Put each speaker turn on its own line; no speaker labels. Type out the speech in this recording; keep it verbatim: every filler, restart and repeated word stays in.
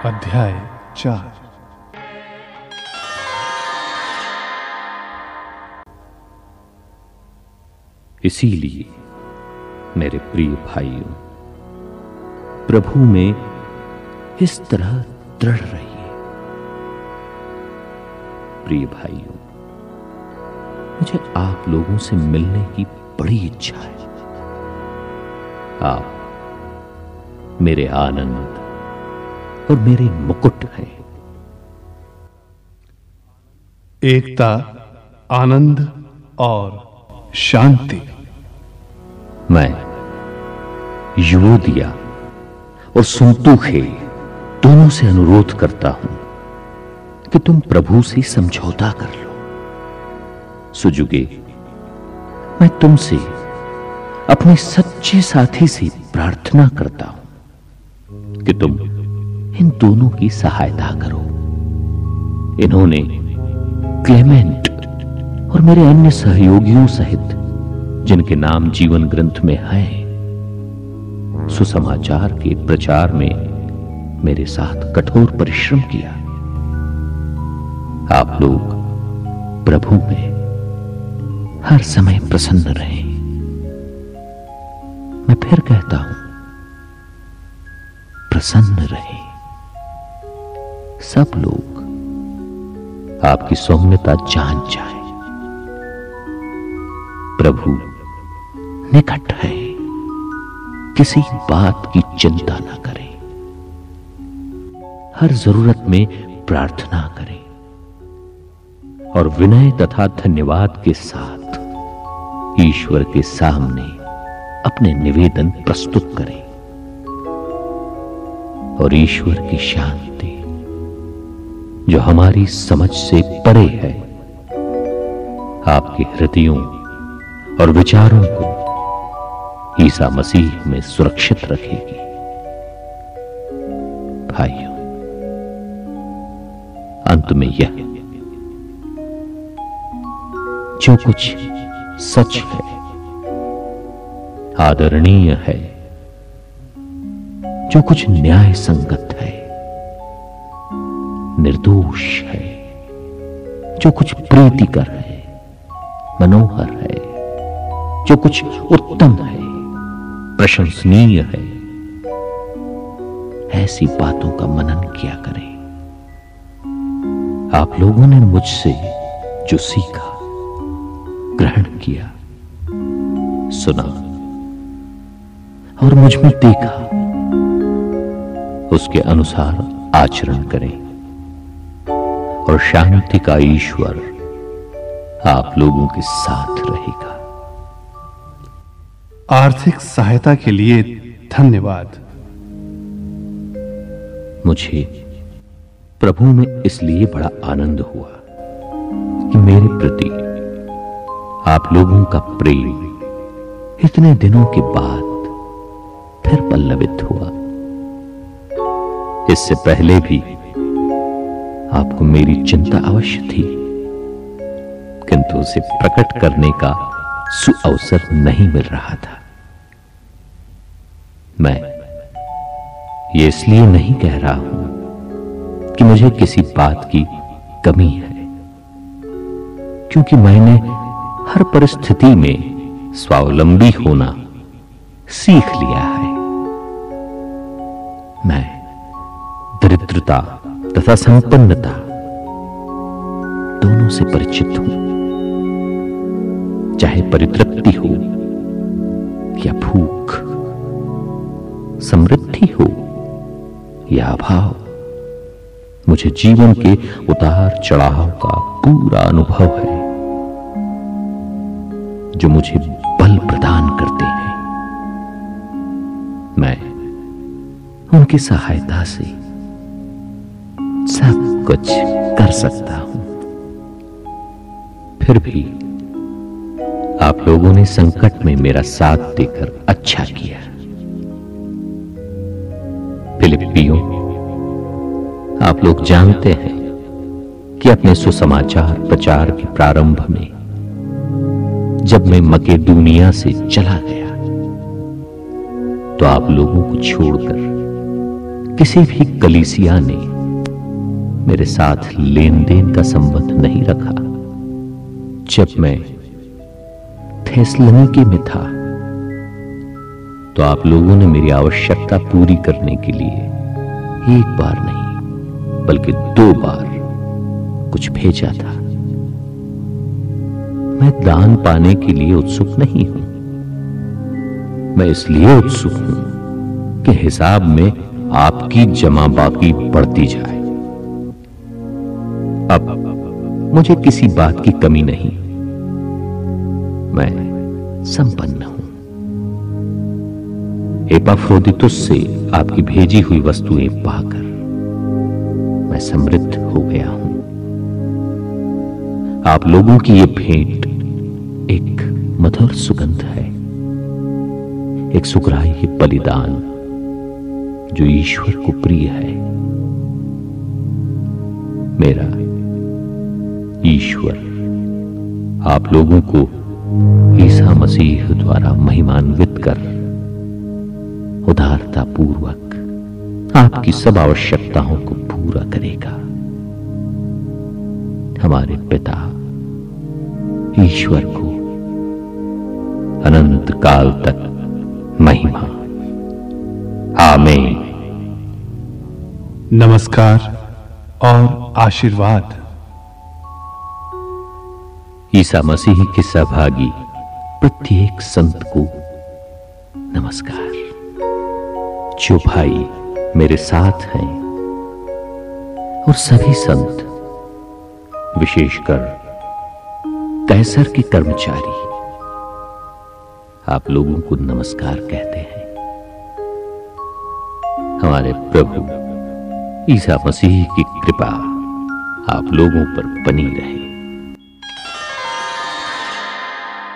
अध्याय चार।
इसीलिए मेरे प्रिय भाइयों, प्रभु में इस तरह दृढ़ रहिए। प्रिय भाइयों, मुझे आप लोगों से मिलने की बड़ी इच्छा है। आप मेरे आनंद और मेरे मुकुट हैं।
एकता, आनंद और शांति।
मैं यूओदिया और सुन्तुखे दोनों से अनुरोध करता हूं कि तुम प्रभु से समझौता कर लो। सुजुगे, मैं तुमसे अपने सच्चे साथी से प्रार्थना करता हूं कि तुम इन दोनों की सहायता करो। इन्होंने क्लेमेंट और मेरे अन्य सहयोगियों सहित, जिनके नाम जीवन ग्रंथ में हैं, सुसमाचार के प्रचार में मेरे साथ कठोर परिश्रम किया। आप लोग प्रभु में हर समय प्रसन्न रहें। मैं फिर कहता हूं, प्रसन्न रहें। सब लोग आपकी सौम्यता जान जाए। प्रभु निकट है, किसी बात की चिंता ना करें। हर जरूरत में प्रार्थना करें और विनय तथा धन्यवाद के साथ ईश्वर के सामने अपने निवेदन प्रस्तुत करें। और ईश्वर की शांति, जो हमारी समझ से परे है, आपके हृदयों और विचारों को ईसा मसीह में सुरक्षित रखेगी। भाइयों, अंत में यह, जो कुछ सच है, आदरणीय है, जो कुछ न्याय संगत है, निर्दोष है, जो कुछ प्रीतिकर है, मनोहर है, जो कुछ उत्तम है, प्रशंसनीय है, ऐसी बातों का मनन किया करें। आप लोगों ने मुझसे जो सीखा, ग्रहण किया, सुना और मुझ में देखा, उसके अनुसार आचरण करें। और शांति का ईश्वर आप लोगों के साथ रहेगा।
आर्थिक सहायता के लिए धन्यवाद।
मुझे प्रभु में इसलिए बड़ा आनंद हुआ कि मेरे प्रति आप लोगों का प्रेम इतने दिनों के बाद फिर पल्लवित हुआ। इससे पहले भी आपको मेरी चिंता अवश्य थी, किंतु उसे प्रकट करने का सुअवसर नहीं मिल रहा था। मैं ये इसलिए नहीं कह रहा हूं कि मुझे किसी बात की कमी है, क्योंकि मैंने हर परिस्थिति में स्वावलंबी होना सीख लिया है। मैं दरिद्रता तथा संपन्नता दोनों से परिचित हूं। चाहे परितृप्ति हो या भूख, समृद्धि हो या अभाव, मुझे जीवन के उतार चढ़ाव का पूरा अनुभव है, जो मुझे बल प्रदान करते हैं। मैं उनकी सहायता से सब कुछ कर सकता हूं। फिर भी आप लोगों ने संकट में मेरा साथ देकर अच्छा किया। फिलिप्पियों, आप लोग जानते हैं कि अपने सुसमाचार प्रचार के प्रारंभ में, जब मैं मकेदुनिया से चला गया, तो आप लोगों को छोड़कर किसी भी कलीसिया ने मेरे साथ लेन देन का संबंध नहीं रखा। जब मैं थेसलुनीके में था तो आप लोगों ने मेरी आवश्यकता पूरी करने के लिए एक बार नहीं बल्कि दो बार कुछ भेजा था। मैं दान पाने के लिए उत्सुक नहीं हूं। मैं इसलिए उत्सुक हूं कि हिसाब में आपकी जमा बाकी बढ़ती जाए। अब मुझे किसी बात की कमी नहीं, मैं संपन्न हूं। एपाफ्रोदितुस से आपकी भेजी हुई वस्तुएं पाकर मैं समृद्ध हो गया हूं। आप लोगों की यह भेंट एक मधुर सुगंध है, एक सुग्राह्य बलिदान जो ईश्वर को प्रिय है। मेरा ईश्वर आप लोगों को ईसा मसीह द्वारा महिमान्वित कर उदारता पूर्वक आपकी सब आवश्यकताओं को पूरा करेगा। हमारे पिता ईश्वर को अनंत काल तक महिमा। आमीन।
नमस्कार और आशीर्वाद।
ईसा मसीह के सहभागी प्रत्येक संत को नमस्कार। जो भाई मेरे साथ हैं और सभी संत, विशेषकर कैसर के कर्मचारी, आप लोगों को नमस्कार कहते हैं। हमारे प्रभु ईसा मसीह की कृपा आप लोगों पर बनी रहे।